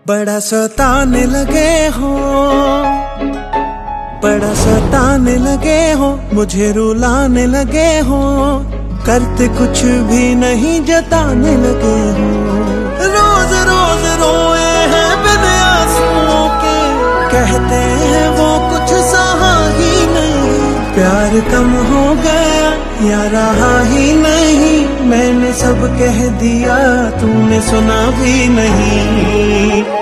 बड़ा सताने लगे हो, बड़ा सताने लगे हो, मुझे रुलाने लगे हो, करते कुछ भी नहीं जताने लगे हो। रोज रोज रोए हैं बिन आंसुओं के, कहते हैं वो कुछ सहा ही नहीं। प्यार कम हो गया या रहा ही नहीं, मैंने सब कह दिया तूने सुना भी नहीं।